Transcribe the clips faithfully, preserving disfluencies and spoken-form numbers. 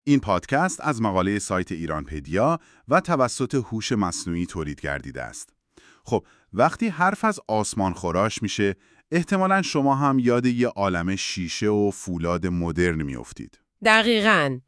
این پادکست از مقاله سایت ایرانپدیا و توسط هوش مصنوعی تولید گردیده است. خب وقتی حرف از آسمان خراش میشه، احتمالاً شما هم یاد یه عالمه شیشه و فولاد مدرن میافتید. دقیقاً.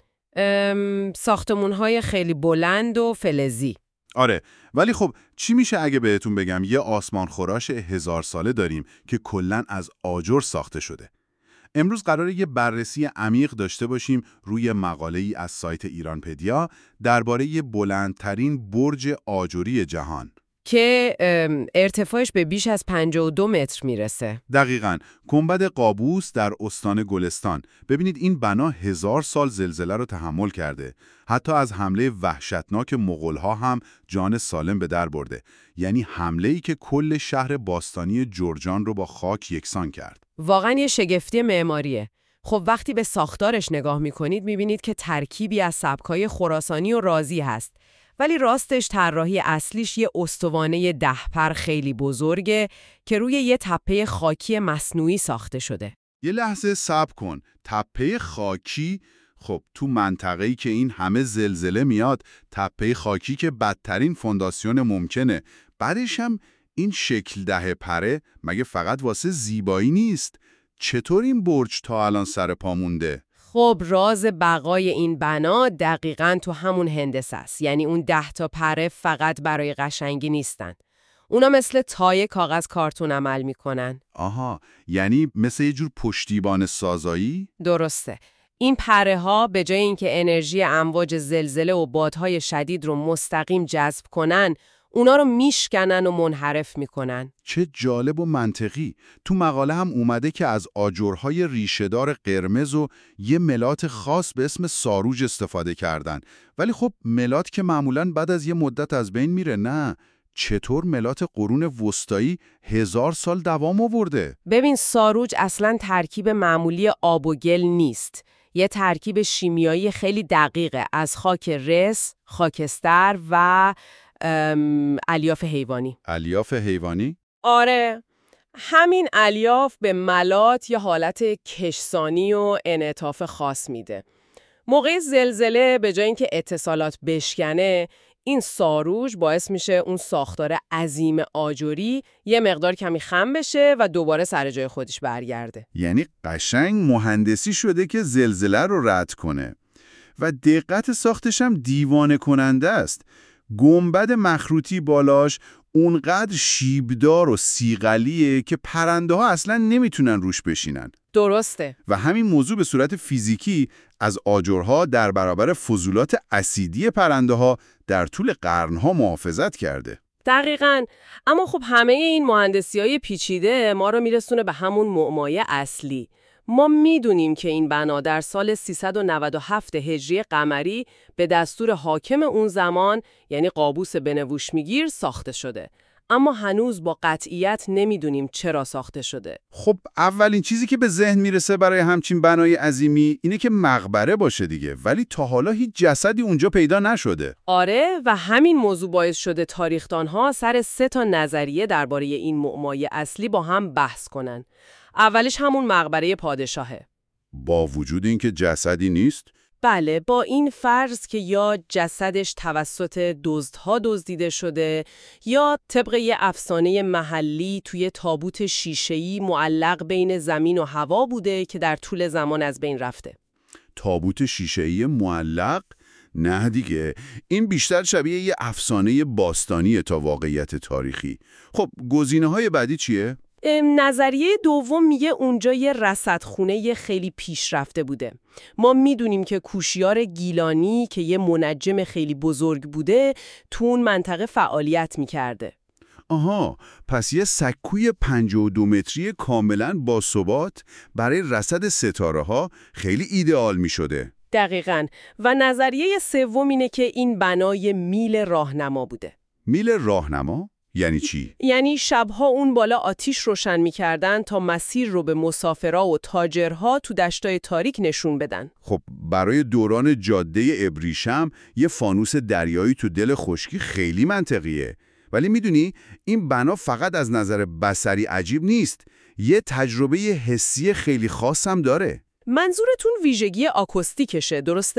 ساختمون‌های خیلی بلند و فلزی. آره، ولی خب چی میشه اگه بهتون بگم یه آسمان خراش هزار ساله داریم که کلاً از آجر ساخته شده؟ امروز قراره یه بررسی عمیق داشته باشیم روی مقاله‌ای از سایت ایرانپدیا درباره بلندترین برج آجری جهان که ارتفاعش به بیش از پنجاه و دو متر میرسه. دقیقاً، گنبد قابوس در استان گلستان. ببینید این بنا هزار سال زلزله رو تحمل کرده. حتی از حمله وحشتناک مغول‌ها هم جان سالم به در برده. یعنی حمله‌ای که کل شهر باستانی جرجان رو با خاک یکسان کرد. واقعاً یه شگفتی معماریه. خب وقتی به ساختارش نگاه می‌کنید می‌بینید که ترکیبی از سبک‌های خراسانی و رازی هست. ولی راستش طراحی اصلیش یه استوانه ده پر خیلی بزرگه که روی یه تپه خاکی مصنوعی ساخته شده. یه لحظه صبر کن. تپه خاکی؟ خب تو منطقه‌ای که این همه زلزله میاد، تپه خاکی که بدترین فونداسیون ممکنه. بعدش هم این شکل ده پره، مگه فقط واسه زیبایی نیست؟ چطور این برج تا الان سر پا مونده؟ خب راز بقای این بنا دقیقاً تو همون هندسه است. یعنی اون ده تا پره فقط برای قشنگی نیستن. اونا مثل تای کاغذ کارتون عمل میکنن. آها، یعنی مثل یه جور پشتیبان سازایی؟ درسته. این پره ها به جای اینکه انرژی امواج زلزله و بادهای شدید رو مستقیم جذب کنن، اونا رو میشکنن و منحرف میکنن. چه جالب و منطقی. تو مقاله هم اومده که از آجرهای ریشه‌دار قرمز و یه ملات خاص به اسم ساروج استفاده کردن. ولی خب ملات که معمولاً بعد از یه مدت از بین میره، نه؟ چطور ملات قرون وسطایی هزار سال دوام آورده؟ ببین ساروج اصلاً ترکیب معمولی آب و گل نیست. یه ترکیب شیمیایی خیلی دقیقه از خاک رس، خاکستر و الیاف حیوانی. الیاف حیوانی؟ آره، همین الیاف به ملات یه حالت کشسانی و انعطاف خاص میده. موقع زلزله به جای اینکه اتصالات بشکنه، این ساروج باعث میشه اون ساختار عظیم آجری یه مقدار کمی خم بشه و دوباره سر جای خودش برگرده. یعنی قشنگ مهندسی شده که زلزله رو رد کنه. و دقت ساختش هم دیوانه کننده است. گنبد مخروطی بالاش اونقدر شیبدار و صیقلیه که پرنده ها اصلا نمیتونن روش بشینن. درسته. و همین موضوع به صورت فیزیکی از آجرها در برابر فضولات اسیدی پرنده ها در طول قرنها محافظت کرده. دقیقاً. اما خب همه این مهندسی‌های پیچیده ما رو میرسونه به همون معمای اصلی. ما میدونیم که این بنا در سال سیصد و نود و هفت هجری قمری به دستور حاکم اون زمان یعنی قابوس بنوشمیگیر ساخته شده. اما هنوز با قطعیت نمیدونیم چرا ساخته شده. خب اولین چیزی که به ذهن میرسه برای همچین بنای عظیمی اینه که مقبره باشه دیگه، ولی تا حالا هیچ جسدی اونجا پیدا نشده. آره، و همین موضوع باعث شده تاریخ‌دان‌ها سر سه تا نظریه درباره این معمای اصلی با هم بحث کنن. اولش همون مقبره پادشاهه. با وجود اینکه جسدی نیست؟ بله، با این فرض که یا جسدش توسط دزدها دزدیده شده یا طبق یه افسانه محلی توی تابوت شیشه‌ای معلق بین زمین و هوا بوده که در طول زمان از بین رفته. تابوت شیشه‌ای معلق؟ نه دیگه، این بیشتر شبیه یه افسانه باستانی تا واقعیت تاریخی. خب گزینه‌های بعدی چیه؟ نظریه دوم میگه اونجا یه رصدخونه خیلی پیشرفته بوده. ما میدونیم که کوشیار گیلانی که یه منجم خیلی بزرگ بوده تو اون منطقه فعالیت میکرده. آها، پس یه سکوی پنجاه و دو متری کاملاً باثبات برای رصد ستاره ها خیلی ایدئال میشده. دقیقاً. و نظریه سوم اینه که این بنای میل راهنما بوده. میل راهنما؟ یعنی چی؟ یعنی شبها اون بالا آتیش روشن می‌کردن تا مسیر رو به مسافرها و تاجرها تو دشتای تاریک نشون بدن. خب برای دوران جاده ابریشم یه فانوس دریایی تو دل خشکی خیلی منطقیه. ولی میدونی این بنا فقط از نظر بصری عجیب نیست، یه تجربه حسی خیلی خاص هم داره. منظورتون ویژگی آکوستیکشه، درسته؟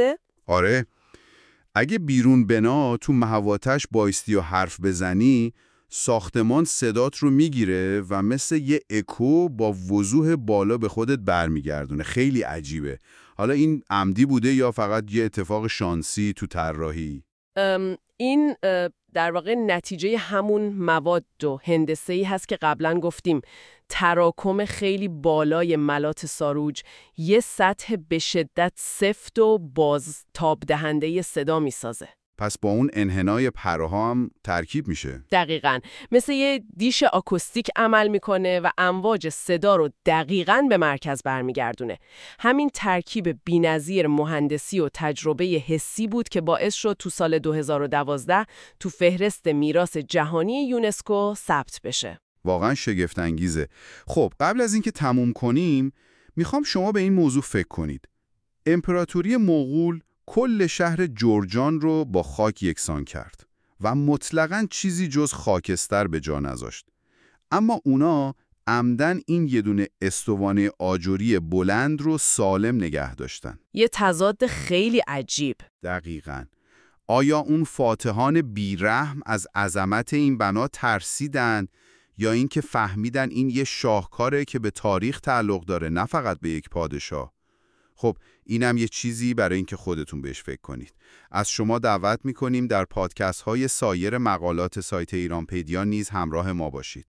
آره، اگه بیرون بنا تو محوطه‌اش بایستی و حرف بزنی، ساختمان صدات رو میگیره و مثل یه اکو با وضوح بالا به خودت برمیگردونه. خیلی عجیبه. حالا این عمدی بوده یا فقط یه اتفاق شانسی تو طراحی؟ ام، این اه، در واقع نتیجه همون مواد و هندسه‌ای هست که قبلا گفتیم. تراکم خیلی بالای ملات ساروج یه سطح به شدت سفت و بازتاب دهنده صدا میسازه. پس با اون انحنای پرها هم ترکیب میشه. دقیقاً مثل یه دیش آکوستیک عمل میکنه و امواج صدا رو دقیقاً به مرکز برمیگردونه. همین ترکیب بی‌نظیر مهندسی و تجربه حسی بود که باعث شد تو سال دو هزار و دوازده تو فهرست میراث جهانی یونسکو ثبت بشه. واقعا شگفت انگیزه. خب قبل از اینکه تموم کنیم، میخوام شما به این موضوع فکر کنید. امپراتوری مغول کل شهر جرجان رو با خاک یکسان کرد و مطلقاً چیزی جز خاکستر به جا نذاشت. اما اونا عمدن این یه دونه استوانه آجری بلند رو سالم نگه داشتن. یه تضاد خیلی عجیب. دقیقاً. آیا اون فاتحان بیرحم از عظمت این بنا ترسیدن یا اینکه فهمیدن این یه شاهکاره که به تاریخ تعلق داره، نه فقط به یک پادشاه؟ خب اینم یه چیزی برای اینکه خودتون بهش فکر کنید. از شما دعوت میکنیم در پادکست های سایر مقالات سایت ایرانپدیا نیز همراه ما باشید.